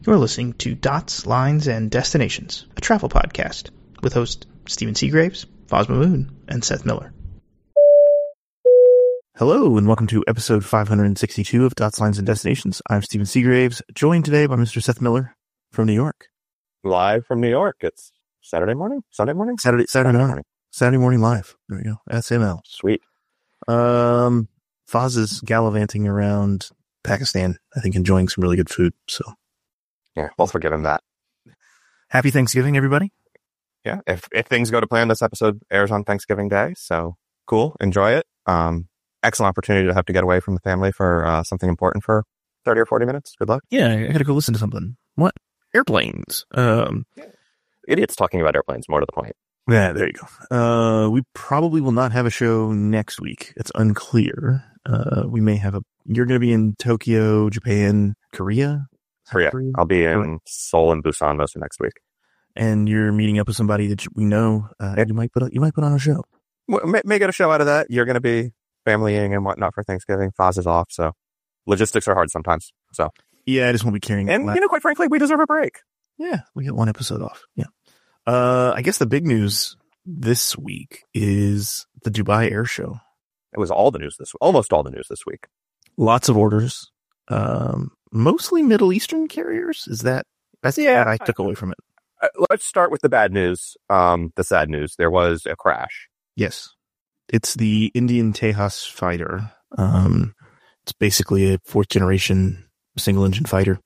You're listening to Dots, Lines, and Destinations, a travel podcast with hosts Stephen Seagraves, Fosma Moon, and Seth Miller. Hello, and welcome to episode 562 of Dots, Lines, and Destinations. I'm Stephen Seagraves, joined today by Mr. Seth Miller from New York. Live from New York. It's Saturday morning? Saturday morning live. There we go. SML. Sweet. Foz is gallivanting around Pakistan, I think, enjoying some really good food. So, yeah, we'll forgive him that. Happy Thanksgiving, everybody. Yeah, if things go to plan, this episode airs on Thanksgiving Day. So cool. Enjoy it. Excellent opportunity to have to get away from the family for something important for 30 or 40 minutes. Good luck. Yeah, I gotta go listen to something. What? Airplanes. Idiots talking about airplanes, more to the point. Yeah, there you go. We probably will not have a show next week. It's unclear. We may have you're going to be in Tokyo, Japan, Korea? Korea. I'll be in Seoul and Busan most of next week. And you're meeting up with somebody that we know. You might put on a show. Well, may get a show out of that. You're going to be familying and whatnot for Thanksgiving. Foz is off, so logistics are hard sometimes. So yeah, I just won't be carrying. And quite frankly, we deserve a break. Yeah, we get one episode off. Yeah. I guess the big news this week is the Dubai Air Show. It was almost all the news this week. Lots of orders. Mostly Middle Eastern carriers. That's what I took away from it. Let's start with the bad news. The sad news. There was a crash. Yes. It's the Indian Tejas fighter. It's basically a fourth generation single engine fighter.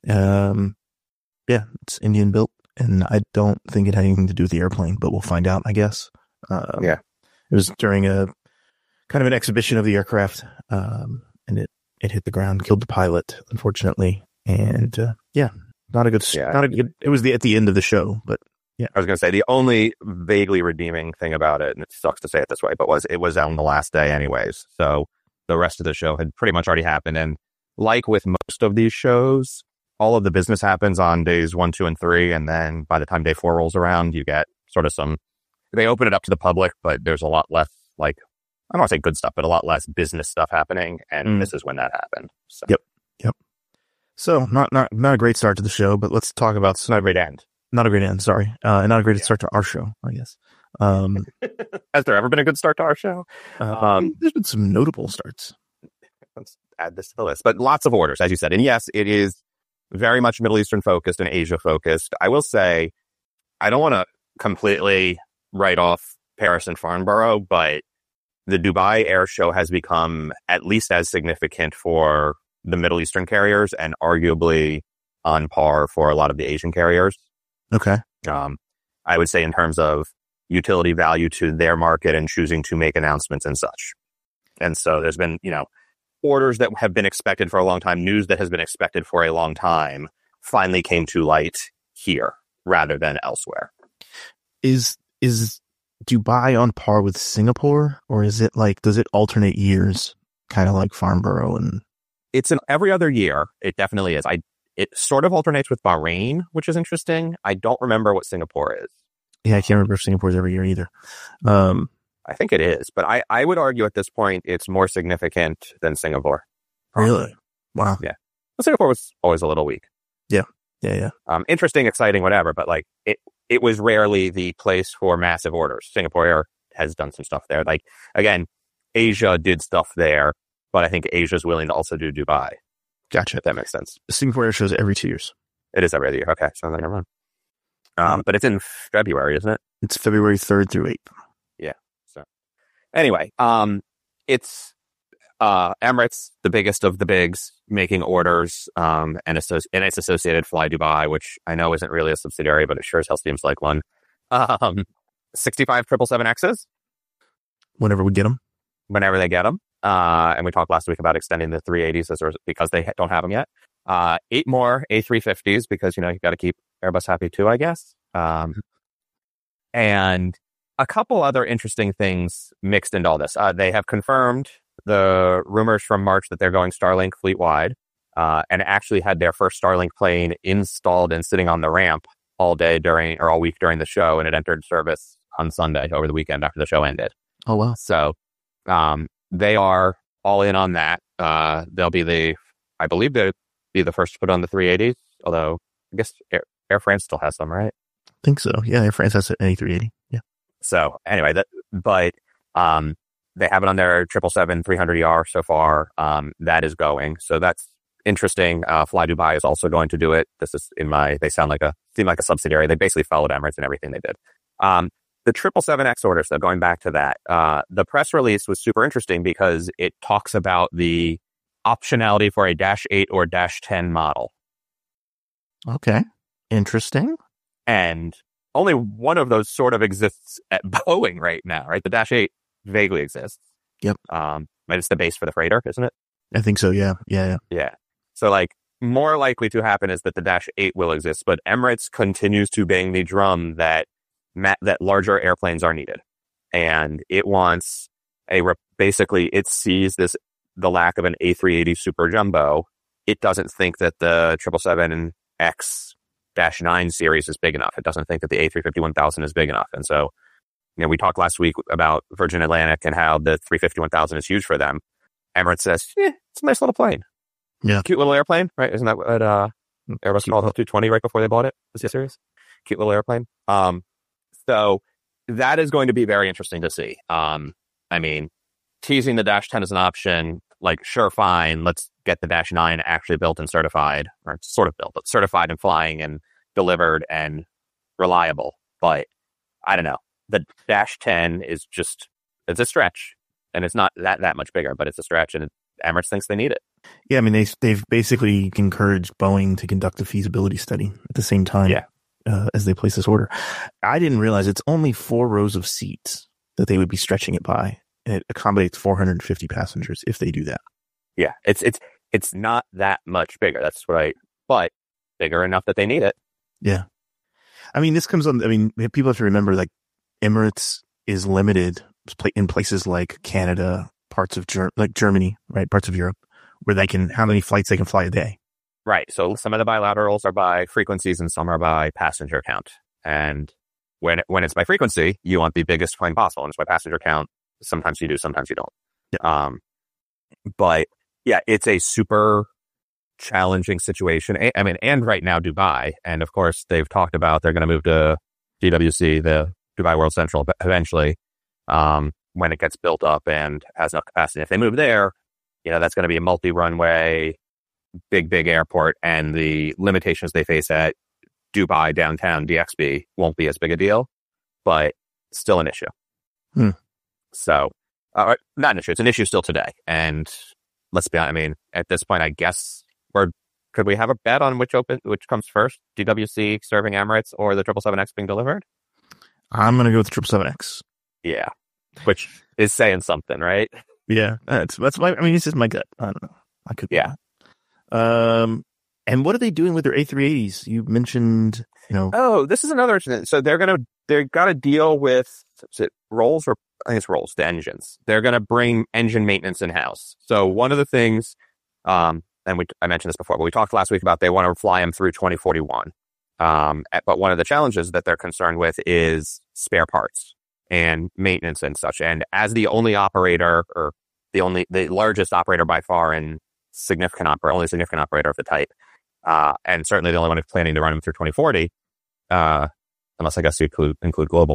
It's Indian built, and I don't think it had anything to do with the airplane, but we'll find out, I guess. It was during a kind of an exhibition of the aircraft, and it hit the ground, killed the pilot, unfortunately. And not a good. It was at the end of the show, but yeah. I was going to say the only vaguely redeeming thing about it, and it sucks to say it this way, but it was on the last day anyways. So the rest of the show had pretty much already happened. And like with most of these shows, all of the business happens on days 1, 2, and 3. And then by the time day 4 rolls around, you get sort of they open it up to the public, but there's a lot less, I don't want to say good stuff, but a lot less business stuff happening. And this is when that happened. So. Yep. So not a great start to the show, but let's talk about not a great end. Not a great end, sorry. And not a great start to our show, I guess. Has there ever been a good start to our show? There's been some notable starts. Let's add this to the list. But lots of orders, as you said. And yes, it is very much Middle Eastern focused and Asia focused. I will say, I don't want to completely write off Paris and Farnborough, but the Dubai Air Show has become at least as significant for the Middle Eastern carriers and arguably on par for a lot of the Asian carriers. Okay. I would say in terms of utility value to their market and choosing to make announcements and such. And so there's been, orders that have been expected for a long time, news that has been expected for a long time, finally came to light here rather than elsewhere. Is Dubai on par with Singapore, or is it does it alternate years, kind of like Farnborough? And it's an every other year. It definitely is. It sort of alternates with Bahrain, which is interesting. I don't remember what Singapore is. Yeah, I can't remember if Singapore's every year either. I think it is, but I would argue at this point it's more significant than Singapore. Really? Wow. Yeah. Well, Singapore was always a little weak. Yeah. Interesting, exciting, whatever, but it was rarely the place for massive orders. Singapore Air has done some stuff there. Again, Asia did stuff there, but I think Asia's willing to also do Dubai. Gotcha. If that makes sense. Singapore Air shows every 2 years. It is every other year. Okay, so never mind. But it's in February, isn't it? It's February 3rd through 8th. Yeah. So anyway, it's Emirates, the biggest of the bigs, making orders, and its associated Fly Dubai, which I know isn't really a subsidiary, but it sure as hell seems like one. 65 777Xs. Whenever we get them. Whenever they get them. And we talked last week about extending the 380s because they don't have them yet. 8 more A350s because, you got to keep Airbus happy too, I guess. And a couple other interesting things mixed into all this. They have confirmed the rumors from March that they're going Starlink fleet-wide, and actually had their first Starlink plane installed and sitting on the ramp all week during the show, and it entered service on Sunday over the weekend after the show ended. Oh, wow. So they are all in on that. I believe they'll be the first to put on the 380s, although I guess Air France still has some, right? I think so. Yeah, Air France has an A380. Yeah. So anyway, they have it on their 777-300ER so far. That is going. So that's interesting. Fly Dubai is also going to do it. This is they seem like a subsidiary. They basically followed Emirates in everything they did. The 777X orders, though, going back to that, the press release was super interesting because it talks about the optionality for a -8 or -10 model. Okay. Interesting. And only one of those sort of exists at Boeing right now, right? The -8 vaguely exists. Yep. But it's the base for the freighter, isn't it? I think so, yeah. Yeah. So, more likely to happen is that the -8 will exist, but Emirates continues to bang the drum that larger airplanes are needed. And it wants basically, it sees the lack of an A380 Super Jumbo. It doesn't think that the 777X-9 series is big enough. It doesn't think that the A350-1000 is big enough. And so, we talked last week about Virgin Atlantic and how the 350-1000 is huge for them. Emirates says, it's a nice little plane. Yeah. Cute little airplane, right? Isn't that what Airbus called the 220 right before they bought it? Was the series? Cute little airplane. So that is going to be very interesting to see. Teasing the -10 as an option, sure, fine. Let's get the -9 actually built and certified, or sort of built, but certified and flying and delivered and reliable. But I don't know. The -10 is it's a stretch, and it's not that much bigger, but it's a stretch, and Emirates thinks they need it. Yeah, they've basically encouraged Boeing to conduct a feasibility study at the same time. Yeah. As they place this order. I didn't realize it's only 4 rows of seats that they would be stretching it by. And it accommodates 450 passengers if they do that. Yeah, it's not that much bigger. That's right, but bigger enough that they need it. Yeah. This comes on, people have to remember, Emirates is limited in places like Canada, parts of Germany, right? Parts of Europe, where how many flights they can fly a day. Right. So some of the bilaterals are by frequencies and some are by passenger count. And when it's by frequency, you want the biggest plane possible. And it's by passenger count. Sometimes you do, sometimes you don't. Yeah. But yeah, it's a super challenging situation. And right now Dubai, and of course they've talked about they're going to move to DWC, the Dubai World Central, eventually, when it gets built up and has enough capacity. If they move there, that's going to be a multi-runway, big airport, and the limitations they face at Dubai downtown DXB won't be as big a deal, but still an issue. So, not an issue. It's an issue still today. And let's be honest, at this point, I guess could we have a bet on which comes first? DWC serving Emirates or the 777X being delivered? I'm going to go with the 777X. Yeah. Which is saying something, right? Yeah. That's it's just my gut. I don't know. I could. Yeah. And what are they doing with their A380s? You mentioned, Oh, this is another incident. So they've got to deal with, is it Rolls or I think it's Rolls, the engines. They're going to bring engine maintenance in-house. So one of the things, I mentioned this before, but we talked last week about they want to fly them through 2041. But one of the challenges that they're concerned with is spare parts and maintenance and such. And as the only operator, or the largest operator by far and only significant operator of the type, and certainly the only one who's planning to run them through 2040, unless I guess you include global.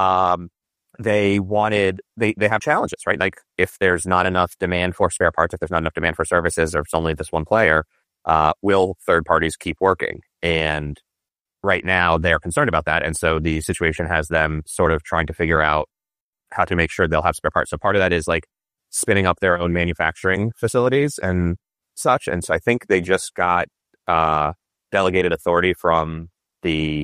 They have challenges, right? If there's not enough demand for spare parts, if there's not enough demand for services, or if it's only this one player, will third parties keep working? And right now they're concerned about that. And so the situation has them sort of trying to figure out how to make sure they'll have spare parts. So part of that is spinning up their own manufacturing facilities and such. And so I think they just got delegated authority from the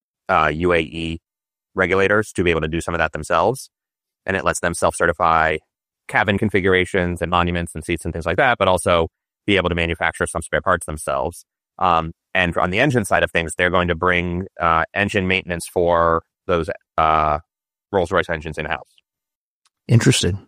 UAE regulators to be able to do some of that themselves. And it lets them self-certify cabin configurations and monuments and seats and things like that, but also be able to manufacture some spare parts themselves. And on the engine side of things, they're going to bring engine maintenance for those Rolls-Royce engines in-house. Interesting.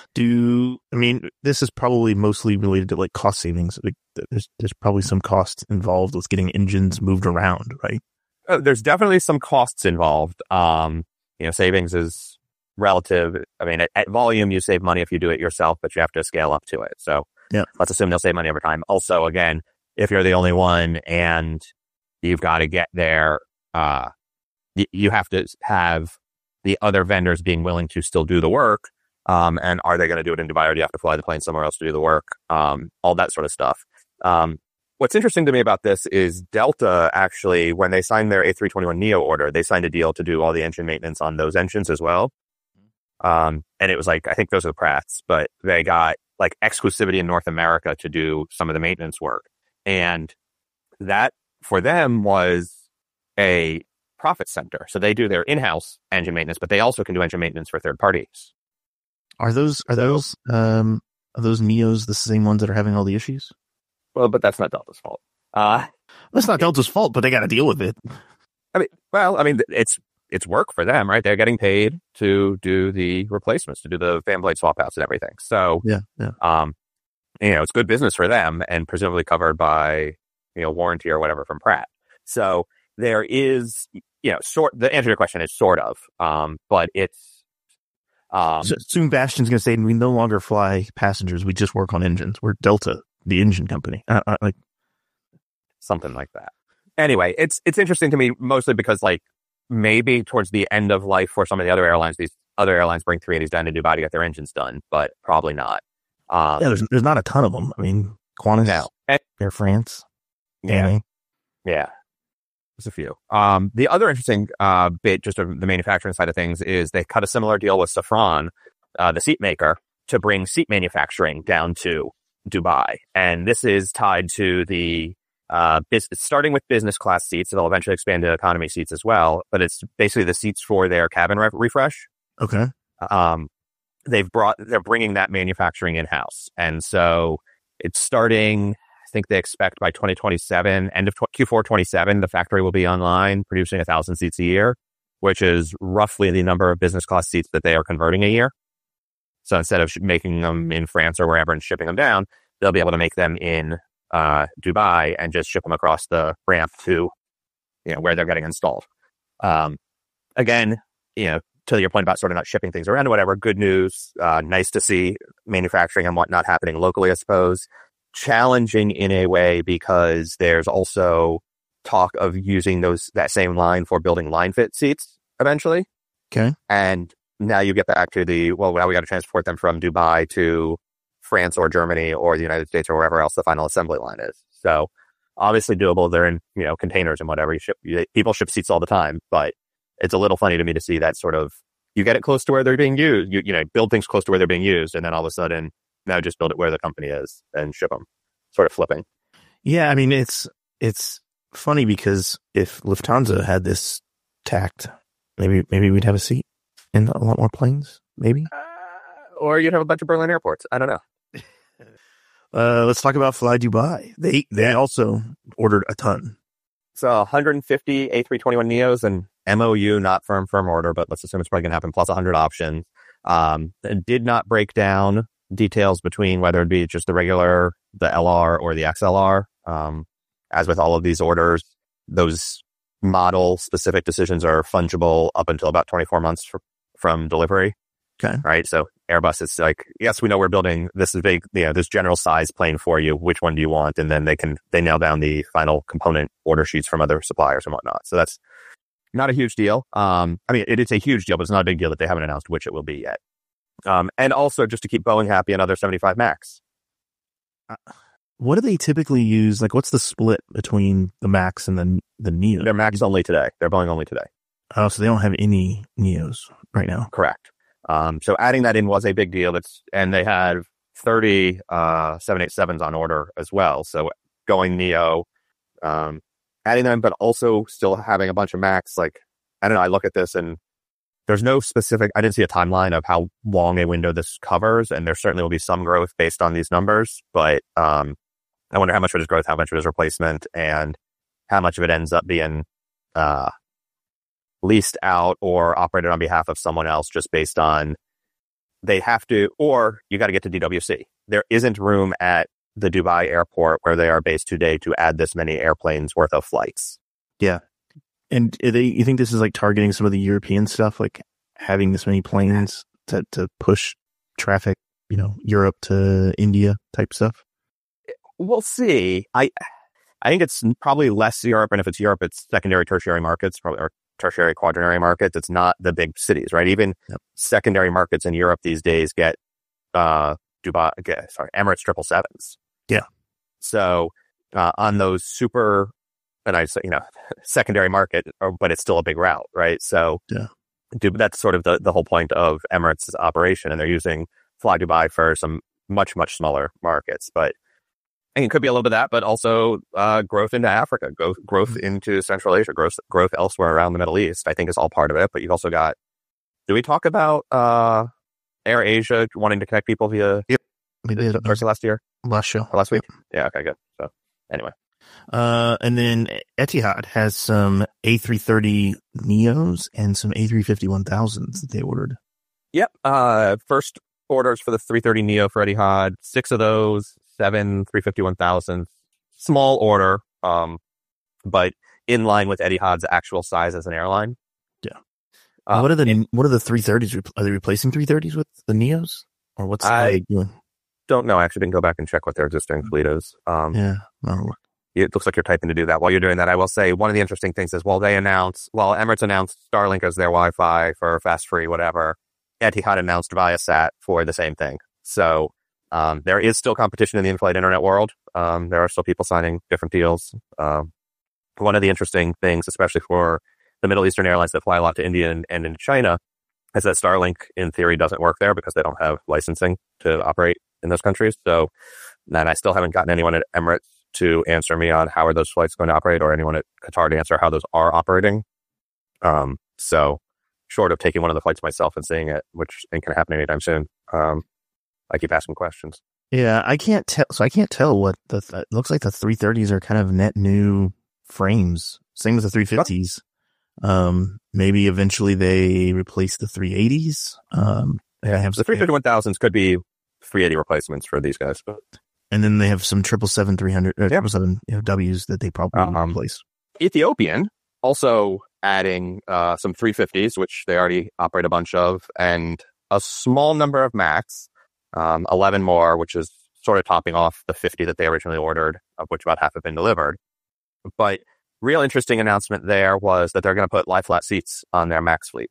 This is probably mostly related to cost savings. There's probably some cost involved with getting engines moved around, right? There's definitely some costs involved. Savings is relative. At volume, you save money if you do it yourself, but you have to scale up to it. So yeah, let's assume they'll save money over time. Also, again, if you're the only one and You've got to get there. You have to have the other vendors being willing to still do the work. And are they going to do it in Dubai, or do you have to fly the plane somewhere else to do the work? All that sort of stuff. What's interesting to me about this is Delta actually, when they signed their A321neo order, they signed a deal to do all the engine maintenance on those engines as well. And it was like, I think those are the Pratts, but they got like exclusivity in North America to do some of the maintenance work. And that for them was a profit center. So they do their in-house engine maintenance, but they also can do engine maintenance for third parties. Are those Neos the same ones that are having all the issues? Well, but that's not Delta's fault. That's not Delta's fault, but they got to deal with it. I mean, it's work for them, right? They're getting paid to do the replacements, to do the fan blade swap outs and everything. So, yeah. It's good business for them and presumably covered by, warranty or whatever from Pratt. So there is, the answer to your question is sort of, but it's, so soon Bastian's going to say, we no longer fly passengers. We just work on engines. We're Delta, the engine company. Like something like that. Anyway, it's interesting to me mostly because like maybe towards the end of life for some of the other airlines, these other airlines bring 380s down to Dubai to get their engines done, but probably not. There's not a ton of them. I mean, Qantas, Air France. Yeah. There's a few. The other interesting bit, just of the manufacturing side of things, is they cut a similar deal with Safran, the seat maker, to bring seat manufacturing down to Dubai. And this is tied to the starting with business class seats. It'll eventually expand to economy seats as well. But it's basically the seats for their cabin refresh. Okay. They're bringing that manufacturing in-house. And so it's starting, I think they expect by 2027, end of Q4 27, the factory will be online producing 1,000 seats a year, which is roughly the number of business class seats that they are converting a year. So instead of making them in France or wherever and shipping them down, they'll be able to make them in Dubai and just ship them across the ramp to, where they're getting installed. Again, to your point about sort of not shipping things around or whatever, good news. Nice to see manufacturing and whatnot happening locally, I suppose. Challenging in a way because there's also talk of using that same line for building line fit seats eventually. Okay. And now you get back to now we got to transport them from Dubai to France or Germany or the United States or wherever else the final assembly line is. So obviously doable. They're in, containers and whatever. People ship seats all the time, but it's a little funny to me to see that sort of, you get it close to where they're being used, build things close to where they're being used. And then all of a sudden now just build it where the company is and ship them, sort of flipping. Yeah. I mean, it's funny because if Lufthansa had this tact, maybe we'd have a seat in a lot more planes, maybe. Or you'd have a bunch of Berlin airports. I don't know. Let's talk about Fly Dubai. They also ordered a ton. So 150 A321neos and MOU, not firm order, but let's assume it's probably going to happen, plus 100 options. It did not break down details between whether it'd be just the regular, the LR or the XLR. As with all of these orders, those model specific decisions are fungible up until about 24 months from delivery. Okay. Right. So Airbus is like, yes, we know we're building this big, this general size plane for you. Which one do you want? And then they nail down the final component order sheets from other suppliers and whatnot. So that's not a huge deal. It is a huge deal, but it's not a big deal that they haven't announced which it will be yet. And also just to keep Boeing happy, another 75 Max. What do they typically use? Like, what's the split between the Max and the Neo? They're Max only today. They're Boeing only today. Oh, so they don't have any Neos right now. Correct. So adding that in was a big deal. And they had 30 787s on order as well. So going Neo, adding them, but also still having a bunch of Max. Like, I don't know. I look at this and there's no specific, I didn't see a timeline of how long a window this covers. And there certainly will be some growth based on these numbers. But I wonder how much of it is growth, how much of it is replacement, and how much of it ends up being leased out or operated on behalf of someone else just based on they have to, or you got to get to DWC. There isn't room at the Dubai airport where they are based today to add this many airplanes worth of flights. Yeah. And you think this is like targeting some of the European stuff, like having this many planes to push traffic, Europe to India type stuff? We'll see. I think it's probably less Europe, and if it's Europe, it's secondary, tertiary markets, probably, or tertiary, quaternary markets. It's not the big cities, right? Even secondary markets in Europe these days get Emirates 777s. Yeah. So on those super, and I say, secondary market, but it's still a big route, right? So that's sort of the whole point of Emirates' operation, and they're using Fly Dubai for some much, much smaller markets. But I think it could be a little bit of that, but also growth into Africa, growth into Central Asia, growth elsewhere around the Middle East, I think is all part of it. But you've also got, did we talk about Air Asia wanting to connect people via we did last year? Last week? Yeah, okay, good. So anyway. And then Etihad has some A330 Neos and some A350-1000s that they ordered. Yep. First orders for the 330 Neo for Etihad, 6 of those, 7 350-1000s. Small order, but in line with Etihad's actual size as an airline. Yeah. What are the 330s? Are they replacing 330s with the Neos? Or what's they doing? Don't know. I actually didn't go back and check what their existing fleet is. It looks like you're typing to do that. While you're doing that, I will say one of the interesting things is while Emirates announced Starlink as their Wi-Fi for fast free, whatever, Etihad announced Viasat for the same thing. So there is still competition in the in-flight internet world. There are still people signing different deals. One of the interesting things, especially for the Middle Eastern airlines that fly a lot to India and in China, is that Starlink, in theory, doesn't work there because they don't have licensing to operate in those countries. So, and I still haven't gotten anyone at Emirates to answer me on how are those flights going to operate, or anyone at Qatar to answer how those are operating. So, short of taking one of the flights myself and seeing it, which ain't going to happen anytime soon, I keep asking questions. Yeah, I can't tell. So I can't tell what it looks like. The 330s are kind of net new frames. Same with the 350s. Maybe eventually they replace the 380s. They have the 350-1000s could be 380 replacements for these guys. And then they have some 777-300, 777 Ws that they probably replace. Ethiopian also adding some 350s, which they already operate a bunch of, and a small number of Max, 11 more, which is sort of topping off the 50 that they originally ordered, of which about half have been delivered. But real interesting announcement there was that they're going to put lie-flat seats on their Max fleet.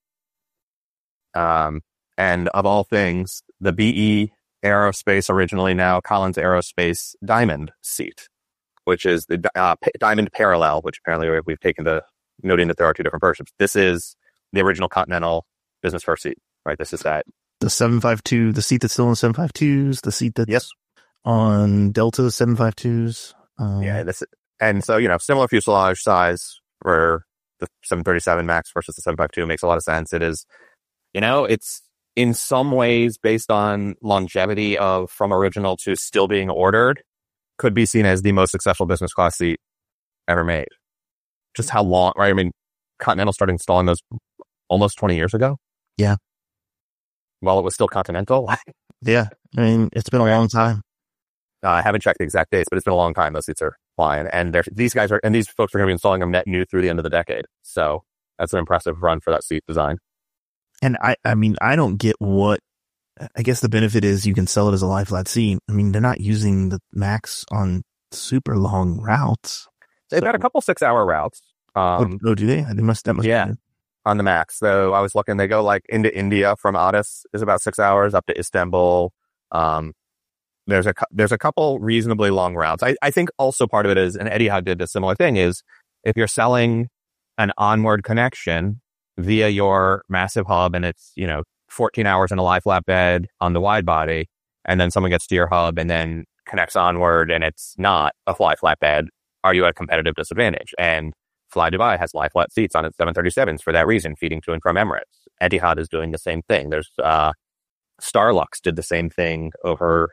And of all things, the BE Aerospace, originally now Collins Aerospace Diamond seat, which is the Diamond Parallel, which apparently we've taken to noting that there are two different versions. This is the original Continental business first seat, right? This is that. The 752, the seat that's still on 752s, the seat that's on Delta 752s. And so, similar fuselage size for the 737 MAX versus the 752 makes a lot of sense. It is, it's in some ways based on longevity of from original to still being ordered, could be seen as the most successful business class seat ever made. Just how long, right? I mean, Continental started installing those almost 20 years ago. Yeah. While it was still Continental. Yeah. I mean, it's been a long time. I haven't checked the exact dates, but it's been a long time those seats are flying. And these folks are going to be installing them net new through the end of the decade. So that's an impressive run for that seat design. And I mean, I don't get I guess the benefit is you can sell it as a lie flat seat. I mean, they're not using the Max on super long routes. They've got a couple 6-hour routes. Do they? That must be on the Max. So I was looking, they go like into India from Addis is about 6 hours up to Istanbul. There's a couple reasonably long routes. I think also part of it is, and Etihad did a similar thing, is if you're selling an onward connection via your massive hub and it's, 14 hours in a lie flat bed on the wide body, and then someone gets to your hub and then connects onward and it's not a lie flat bed, are you at a competitive disadvantage? And Fly Dubai has lie flat seats on its 737s for that reason, feeding to and from Emirates. Etihad is doing the same thing. There's Starlux did the same thing over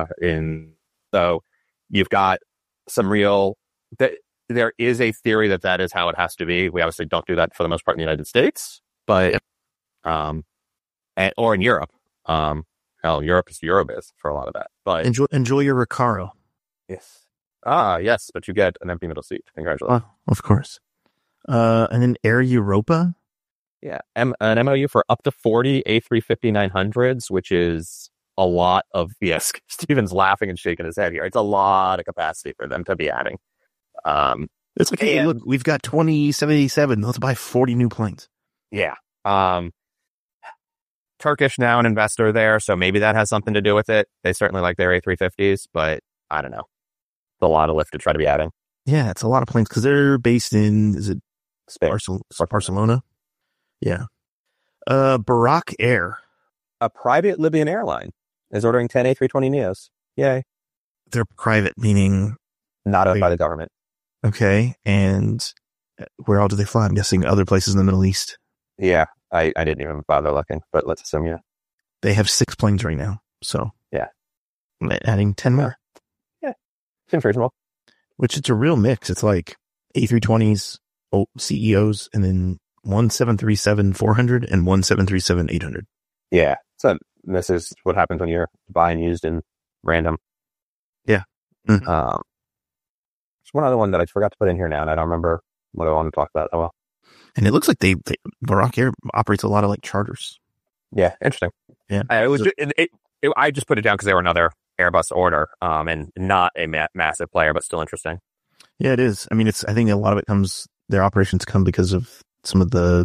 so you've got some real there is a theory that is how it has to be. We obviously don't do that for the most part in the United States, but or in Europe. Europe is Eurobiz for a lot of that. But enjoy your Recaro. Yes. Yes, but you get an empty middle seat. Congratulations. Of course. And then Air Europa. Yeah, an MOU for up to 40 A350-900s, which is a lot of, yes, Steven's laughing and shaking his head here. It's a lot of capacity for them to be adding. It's like, hey, look, we've got 2077. Let's buy 40 new planes. Yeah. Turkish now an investor there, so maybe that has something to do with it. They certainly like their A350s, but I don't know. It's a lot of lift to try to be adding. Yeah, it's a lot of planes because they're based in, is it Barcelona? Yeah. Barak Air. A private Libyan airline is ordering 10 A320neos. Yay. They're private, meaning? Not owned by the government. Okay. And where all do they fly? I'm guessing other places in the Middle East. Yeah. I didn't even bother looking, but let's assume, yeah. They have 6 planes right now. So, yeah. Adding 10 more. Yeah. Seems reasonable. Which it's a real mix. It's like A320s, CEOs, and then one 737-400 and one 737-800. Yeah. So this is what happens when you're buying used in random. Yeah. Mm-hmm. There's one other one that I forgot to put in here now, and I don't remember what I want to talk about. Oh, well. And it looks like Barak Air operates a lot of like charters. Yeah. Interesting. Yeah. I just put it down because they were another Airbus order, and not a massive player, but still interesting. Yeah, it is. I mean, I think a lot of it their operations come because of some of the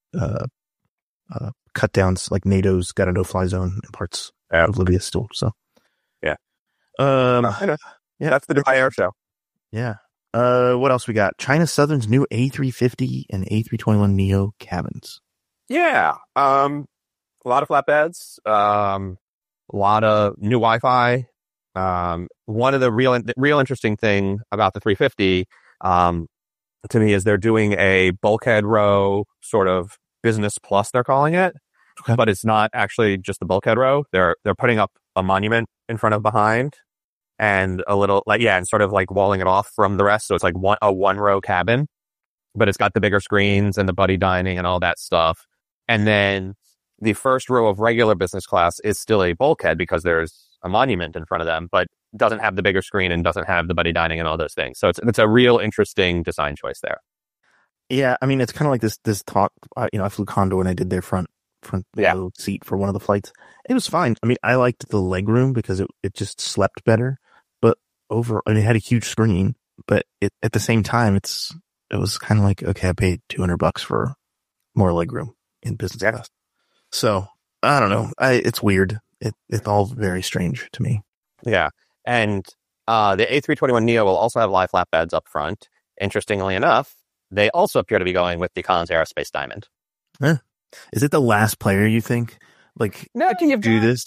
cut downs, like NATO's got a no-fly zone in parts of Libya still. So, yeah. I know. Yeah, that's the Dubai Air Show. Yeah. What else we got? China Southern's new A350 and A321neo cabins. Yeah. A lot of flatbeds. A lot of new Wi-Fi. One of the real interesting thing about the 350, to me, is they're doing a bulkhead row sort of business plus, they're calling it, but it's not actually just the bulkhead row. They're putting up a monument in front of behind and a little and sort of like walling it off from the rest. So it's like a one row cabin, but it's got the bigger screens and the buddy dining and all that stuff. And then the first row of regular business class is still a bulkhead because there's a monument in front of them, but doesn't have the bigger screen and doesn't have the buddy dining and all those things. So it's a real interesting design choice there. Yeah, I mean, it's kind of like this talk. I flew Condor when I did their front seat for one of the flights. It was fine. I mean, I liked the leg room because it just slept better. But it had a huge screen. But at the same time, it was kind of like, okay, I paid $200 for more leg room in business class. So I don't know. It's weird. It's all very strange to me. Yeah, and the A321neo will also have live flatbeds up front. Interestingly enough, they also appear to be going with the Collins Aerospace Diamond. Is it the last player you think? Do this?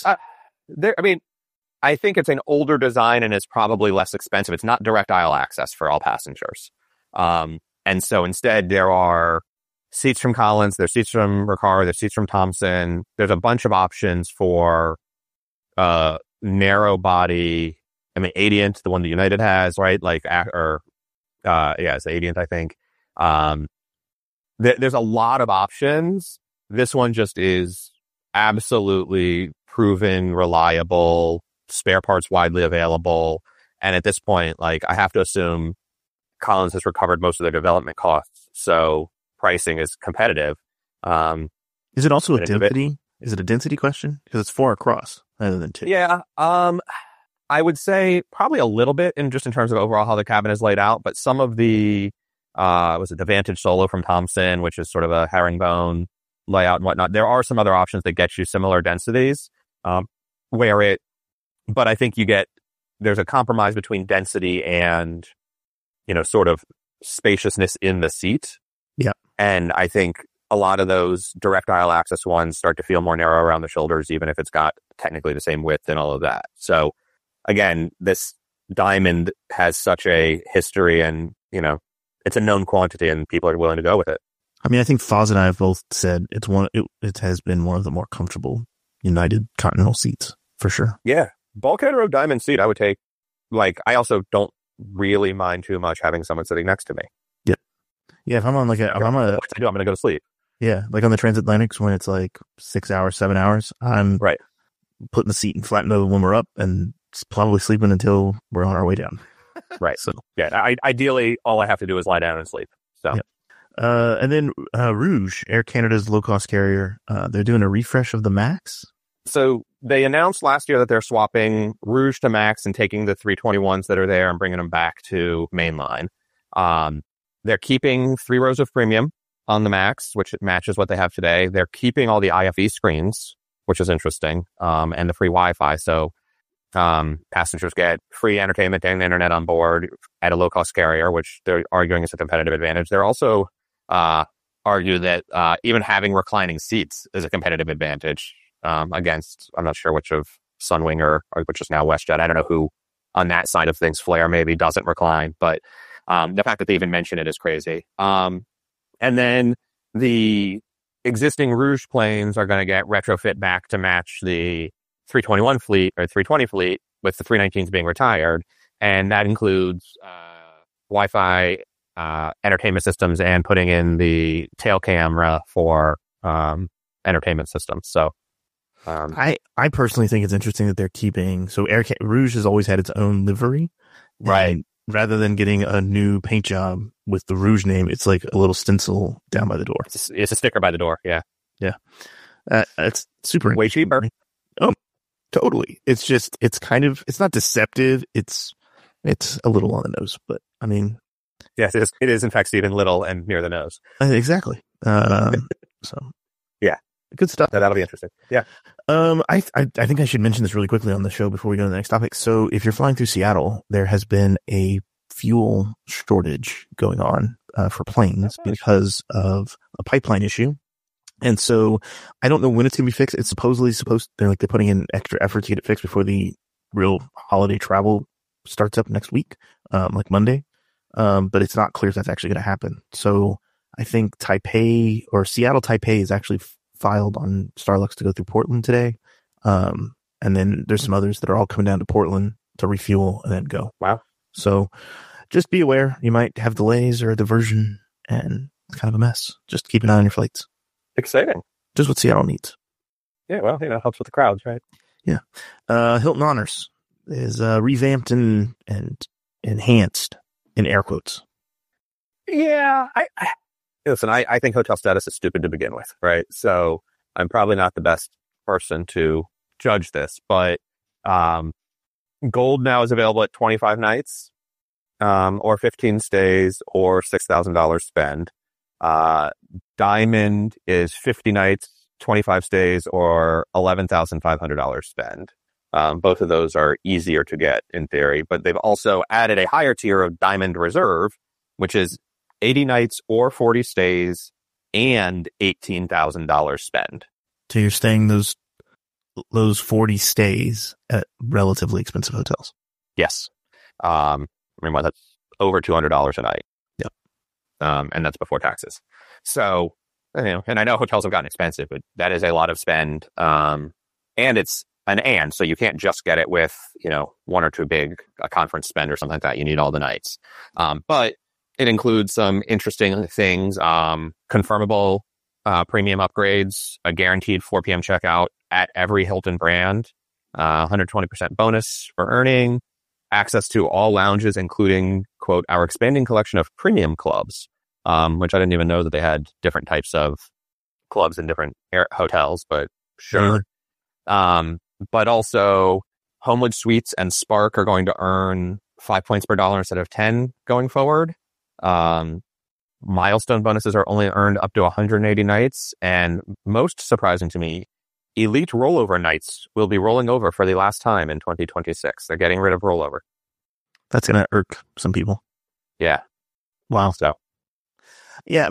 I think it's an older design and it's probably less expensive. It's not direct aisle access for all passengers. And so instead there are seats from Collins, there's seats from Recaro, there's seats from Thomson. There's a bunch of options for narrow body. I mean, Adient, the one that United has, right? It's Adient, I think. There's a lot of options. This one just is absolutely proven, reliable, spare parts widely available. And at this point, I have to assume Collins has recovered most of their development costs. So pricing is competitive. Is it also a density? Is it a density question? Because it's 4 across rather than 2. Yeah. I would say probably a little bit in terms of overall how the cabin is laid out, but some of the the Vantage Solo from Thomson, which is sort of a herringbone layout and whatnot. There are some other options that get you similar densities, but I think there's a compromise between density and, sort of spaciousness in the seat. Yeah. And I think a lot of those direct aisle access ones start to feel more narrow around the shoulders, even if it's got technically the same width and all of that. So again, this Diamond has such a history and, it's a known quantity and people are willing to go with it. I mean, I think Foz and I have both said it has been one of the more comfortable United Continental seats for sure. Yeah. Bulkhead row Diamond seat, I would take. I also don't really mind too much having someone sitting next to me. Yep. Yeah. If I'm on I'm going to go to sleep. Yeah. Like on the transatlantics when it's 6 hours, 7 hours, I'm right putting the seat in flat nose when we're up and probably sleeping until we're on our way down. Right. So yeah, ideally all I have to do is lie down and sleep. So, yep. And then Rouge, Air Canada's low-cost carrier, they're doing a refresh of the MAX. So they announced last year that they're swapping Rouge to MAX and taking the 321s that are there and bringing them back to mainline. They're keeping 3 rows of premium on the Max, which matches what they have today. They're keeping all the IFE screens, which is interesting, and the free Wi-Fi. So passengers get free entertainment and internet on board at a low-cost carrier, which they're arguing is a competitive advantage. They're also argue that even having reclining seats is a competitive advantage against, I'm not sure which of Sunwing or which is now WestJet. I don't know who on that side of things. Flair maybe doesn't recline, but the fact that they even mention it is crazy. And then the existing Rouge planes are going to get retrofit back to match the 321 fleet or 320 fleet, with the 319s being retired. And that includes Wi-Fi, entertainment systems, and putting in the tail camera for entertainment systems. So I personally think it's interesting that they're keeping, so Rouge has always had its own livery. Right. Rather than getting a new paint job with the Rouge name, it's like a little stencil down by the door. It's a sticker by the door. Yeah. Yeah. It's super way cheaper. Oh, totally. It's just, it's not deceptive. It's a little on the nose, but I mean. Yes, it is in fact, Stephen, little and near the nose. Exactly. So. Yeah. Good stuff. That'll be interesting. Yeah. I think I should mention this really quickly on the show before we go to the next topic. So if you're flying through Seattle, there has been a fuel shortage going on for planes because of a pipeline issue. And so I don't know when it's going to be fixed. It's they're putting in extra effort to get it fixed before the real holiday travel starts up next week, like Monday. But it's not clear if that's actually going to happen. So I think Seattle Taipei is actually filed on Starlux to go through Portland today. And then there's some others that are all coming down to Portland to refuel and then go. Wow. So just be aware. You might have delays or a diversion, and it's kind of a mess. Just keep an eye on your flights. Exciting. Just what Seattle needs. Yeah, well, helps with the crowds, right? Yeah. Hilton Honors is revamped and enhanced, in air quotes. Yeah. Listen, I think hotel status is stupid to begin with, right? So I'm probably not the best person to judge this, but Gold now is available at 25 nights, or 15 stays, or $6,000 spend. Diamond is 50 nights, 25 stays, or $11,500 spend. Both of those are easier to get in theory, but they've also added a higher tier of Diamond Reserve, which is 80 nights or 40 stays and $18,000 spend. So you're staying those 40 stays at relatively expensive hotels. Yes. That's over $200 a night. Yep. And that's before taxes. So, and I know hotels have gotten expensive, but that is a lot of spend. And it's so you can't just get it with, one or two big conference spend or something like that. You need all the nights. But it includes some interesting things, confirmable premium upgrades, a guaranteed 4 p.m. checkout at every Hilton brand, 120% bonus for earning, access to all lounges, including, quote, our expanding collection of premium clubs, which I didn't even know that they had different types of clubs in different hotels, but sure. But also Homewood Suites and Spark are going to earn 5 points per dollar instead of 10 going forward. Milestone bonuses are only earned up to 180 nights. And most surprising to me, elite rollover nights will be rolling over for the last time in 2026. They're getting rid of rollover. That's going to irk some people. Yeah. Wow. So, yeah,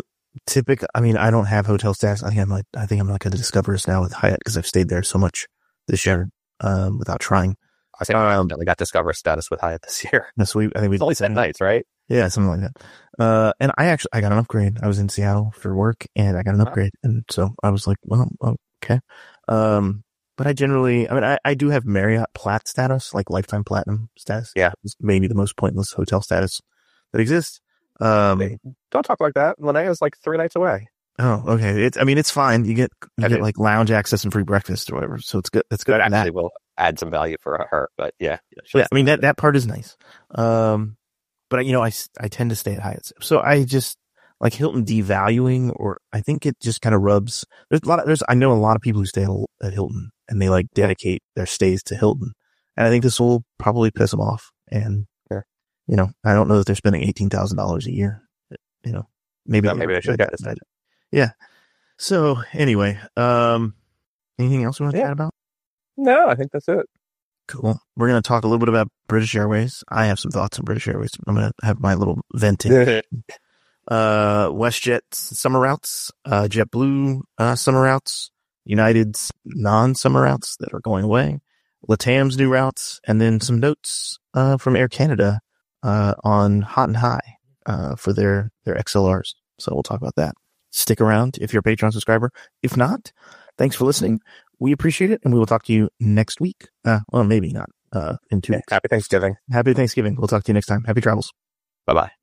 I don't have hotel status. I think I'm like a Discoverist now with Hyatt because I've stayed there so much this year, without trying. I think I got Discover status with Hyatt this year. So it's only 7 nights, right? Yeah, something like that. And I got an upgrade. I was in Seattle for work and I got an upgrade. And so I was like, well, okay. But I generally, I do have Marriott Plat status, like lifetime platinum status. Yeah. It's maybe the most pointless hotel status that exists. Don't talk like that. Linnea's like 3 nights away. Oh, okay. It's fine. You get like lounge access and free breakfast or whatever. So it's good. It's good. That actually will add some value for her, but yeah. Yeah, that part is nice. But I tend to stay at Hyatt. So I just like Hilton devaluing, or I think it just kind of rubs. I know a lot of people who stay at Hilton and they dedicate their stays to Hilton. And I think this will probably piss them off. And I don't know that they're spending $18,000 a year. Maybe they should get it. Yeah. So anyway, anything else we want to chat about? No, I think that's it. Cool. We're going to talk a little bit about British Airways. I have some thoughts on British Airways. I'm going to have my little venting. WestJet summer routes, JetBlue summer routes, United's non-summer routes that are going away, LATAM's new routes, and then some notes from Air Canada on Hot and High for their XLRs. So we'll talk about that. Stick around if you're a Patreon subscriber. If not, thanks for listening. We appreciate it, and we will talk to you next week. Well, maybe not in 2 weeks. Happy Thanksgiving. Happy Thanksgiving. We'll talk to you next time. Happy travels. Bye-bye.